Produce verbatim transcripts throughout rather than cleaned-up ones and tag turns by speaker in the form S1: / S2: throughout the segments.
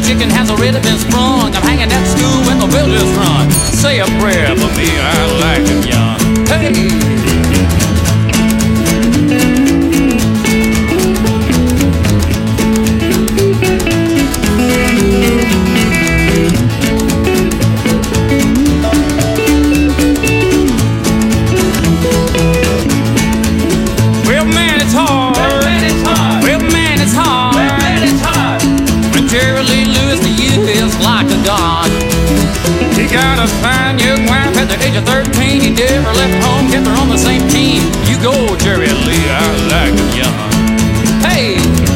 S1: chicken has already been sprung. I'm hanging at school when the bell just run. Say a prayer for me, I like them young. Hey! Got a fine young wife at the age of thirteen. He never left home, kept her on the same team. You go, Jerry Lee, I like him young. Hey!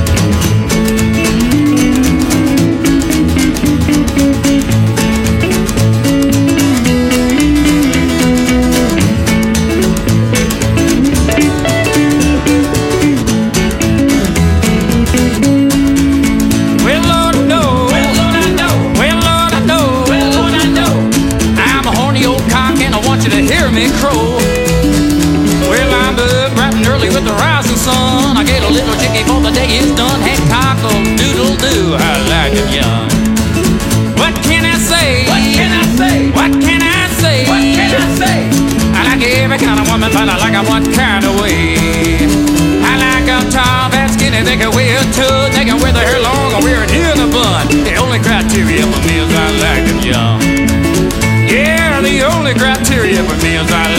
S1: Me crow. Well, I'm up bright and early with the rising sun. I get a little jiggy before the day is done. Head cockle doodle doo, I like it young. What can I say? What can I say? What can I say? What can I say? I like every kind of woman, but I like her one kind of way. I like them tall, fat, skinny, they can wear a tug. They can wear their hair long or wear it in a bun. The only criteria for me is I like them young. Yeah, the only criteria for me is I